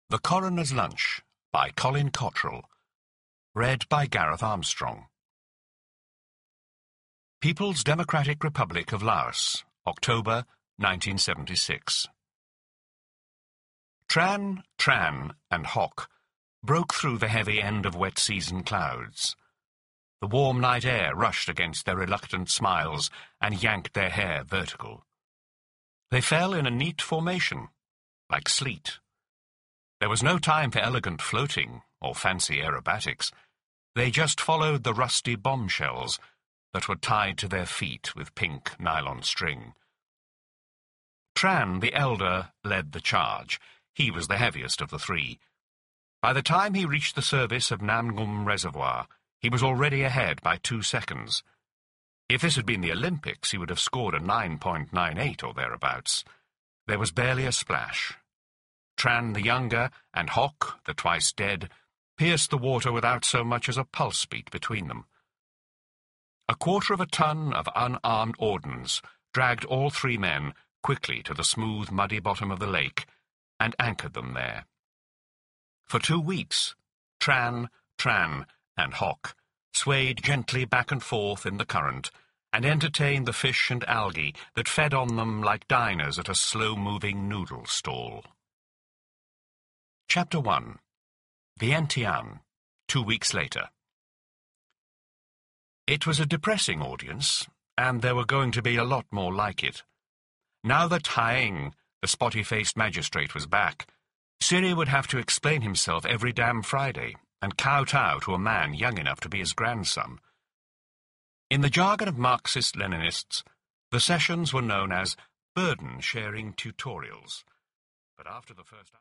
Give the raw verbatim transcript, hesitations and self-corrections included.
The Coroner's Lunch by Colin Cottrell. Read by Gareth Armstrong. People's Democratic Republic of Laos, October nineteen seventy-six. Tran, Tran, and Hock broke through the heavy end of wet season clouds. The warm night air rushed against their reluctant smiles and yanked their hair vertical. They fell in a neat formation, like sleet. There was no time for elegant floating or fancy aerobatics. They just followed the rusty bombshells that were tied to their feet with pink nylon string. Tran, the elder, led the charge. He was the heaviest of the three. By the time he reached the service of Namgum Reservoir, he was already ahead by two seconds. If this had been the Olympics, he would have scored a nine point nine eight or thereabouts. There was barely a splash. Tran the younger and Hock, the twice dead, pierced the water without so much as a pulse beat between them. A quarter of a ton of unarmed ordnance dragged all three men quickly to the smooth, muddy bottom of the lake and anchored them there. For two weeks, Tran, Tran, and Hock swayed gently back and forth in the current and entertained the fish and algae that fed on them like diners at a slow-moving noodle stall. Chapter one. Vientiane, two weeks later. It was a depressing audience, and there were going to be a lot more like it. Now that Haeng, the spotty-faced magistrate, was back, Siri would have to explain himself every damn Friday and kowtow to a man young enough to be his grandson. In the jargon of Marxist-Leninists, the sessions were known as burden-sharing tutorials. But after the first